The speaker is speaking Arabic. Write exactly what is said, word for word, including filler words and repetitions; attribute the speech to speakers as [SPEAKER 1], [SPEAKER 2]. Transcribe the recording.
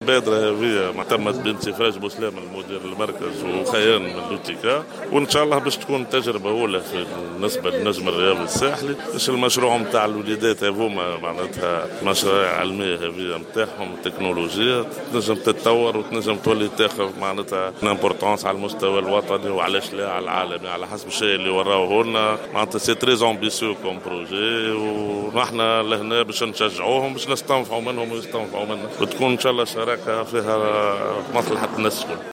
[SPEAKER 1] البادرة هذه تمت بانتفاج بوسلام المدير المركز وخيان من لوتيكا، وإن شاء الله باش تكون تجربة أولى في بالنسبة للنجم الرياضي الساحلي. باش المشروع نتاع الوليدات هذوما معناتها مشاريع علمية هذه نتاعهم تكنولوجيا تنجم تتطور وتنجم تولي تاخذ معناتها امبورطونس على المستوى الوطني وعلاش لا على العالمي على حسب الشيء اللي وراوه لنا. معناتها سي تري امبيسيو كوم بروجي، ونحن لهنا باش نشجعوهم باش نستنفعوا منهم ويستنفعوا منا، وتكون إن شاء الله شراكة فيها مصلحة الناس.